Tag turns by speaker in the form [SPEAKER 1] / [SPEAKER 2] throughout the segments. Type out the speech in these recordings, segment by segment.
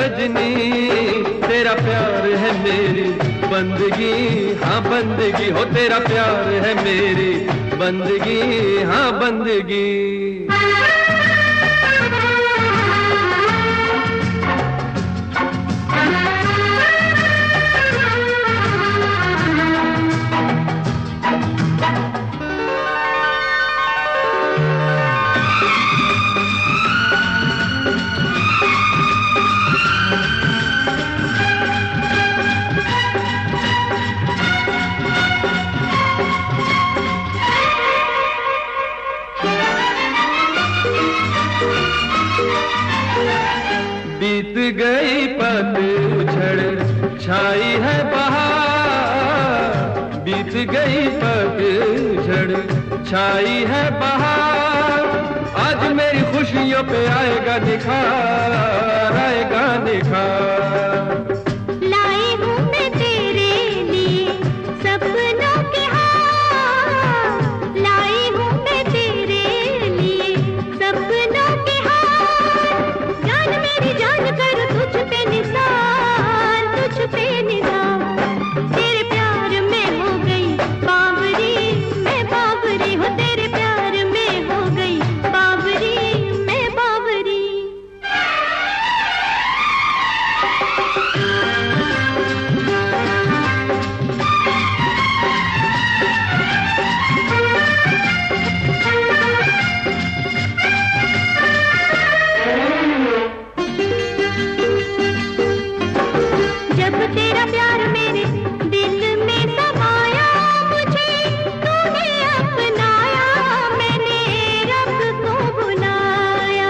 [SPEAKER 1] सजनी, तेरा प्यार है मेरी बंदगी, हाँ बंदगी हो, तेरा प्यार है मेरी बंदगी, हाँ बंदगी। बीत गई पतझड़ छाई है बहार, बीत गई पतझड़ छाई है बहार, आज मेरी खुशियों पे आएगा निखार, आएगा निखार।
[SPEAKER 2] लाई हूँ मैं तेरे लिए सपनों के हार, लाई हूँ मैं तेरे लिए सपनों के हार, जान मेरी जान कर तुझ पे निसार, तुझ पे निसार, तेरे प्यार में हो गई बावरी, मैं बावरी हो, तेरे प्यार में हो गई बावरी, मैं बावरी। जब तेरा प्यार मेरे दिल में समाया, मुझे तूने अपनाया, मैंने रब को बुलाया।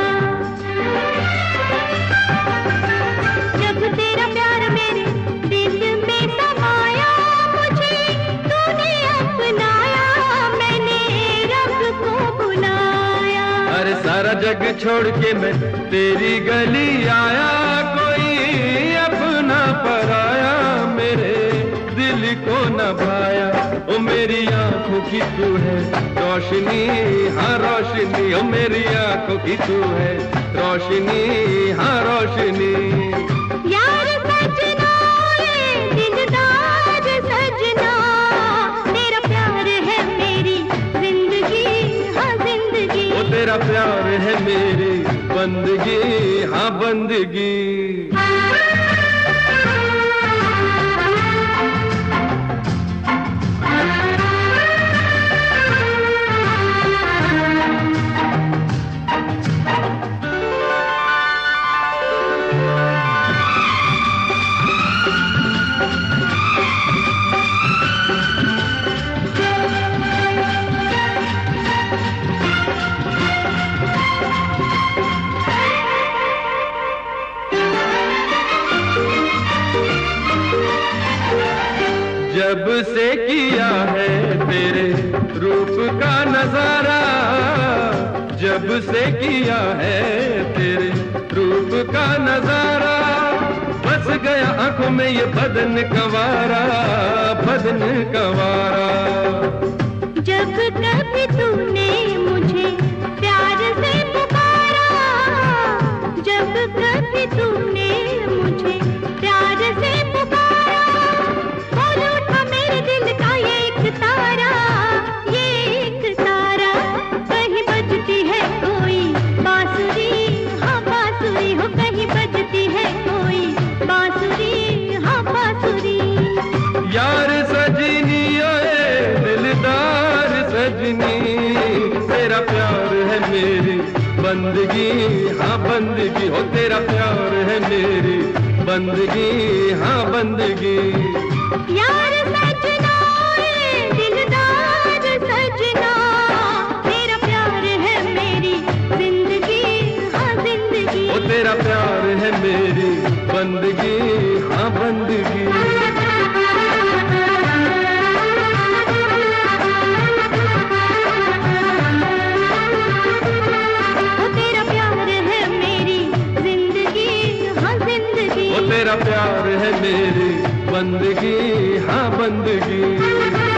[SPEAKER 2] जब तेरा प्यार मेरे दिल में समाया, मुझे तूने अपनाया, मैंने रब को बुलाया।
[SPEAKER 1] अरे सारा जग छोड़ के मैं तेरी गली आया, कोई अपना पराया मेरे दिल को न भाया। ओ मेरी आंखों की तू है रोशनी, हाँ रोशनी, ओ मेरी आंखों की तू है रोशनी, हाँ रोशनी।
[SPEAKER 2] यार सजना ये दिलदार सजना, तेरा प्यार है मेरी जिंदगी, हाँ जिंदगी।
[SPEAKER 1] ओ तेरा प्यार है मेरी बंदगी, हाँ बंदगी। जब से किया है तेरे रूप का नजारा, जब से किया है तेरे रूप का नजारा, बस गया आंखों में ये बदन कंवारा, बदन कंवारा।
[SPEAKER 2] जब कभी तूने मुझे प्यार से पुकारा, जब कभी तूने मुझे प्यार से पुकारा, बोल उठा मेरे दिल का ये एक तारा, ये एक तारा। कहीं बजती है कोई बांसुरी, हाँ बांसुरी हो, कहीं बजती है कोई बांसुरी, हाँ बांसुरी।
[SPEAKER 1] यार सजनी ओए दिलदार सजनी, तेरा प्यार है मेरी बंदगी, हाँ बंदगी हो, तेरा प्यार है मेरी बंदगी, हाँ बंदगी।
[SPEAKER 2] यार सजना ये दिलदार सजना, तेरा प्यार है मेरी जिंदगी, हाँ जिंदगी।
[SPEAKER 1] ओ तेरा प्यार है मेरी बंदगी, हाँ बंदगी। तेरा प्यार है मेरी बंदगी, हाँ बंदगी।